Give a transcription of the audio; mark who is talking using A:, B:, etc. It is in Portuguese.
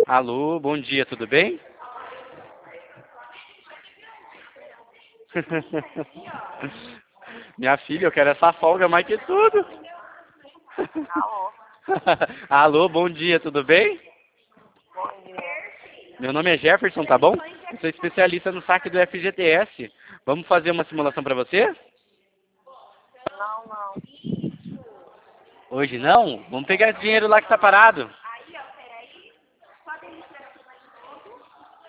A: Alô, bom dia, tudo bem? Minha filha, eu quero essa folga mais que tudo.
B: Alô,
A: Alô, bom dia, tudo bem?
B: bom dia.
A: Meu nome é Jefferson, tá bom? Eu sou especialista no saque do FGTS. Vamos fazer uma simulação para você?
B: Não.
A: Hoje não? Vamos pegar esse dinheiro lá que tá parado.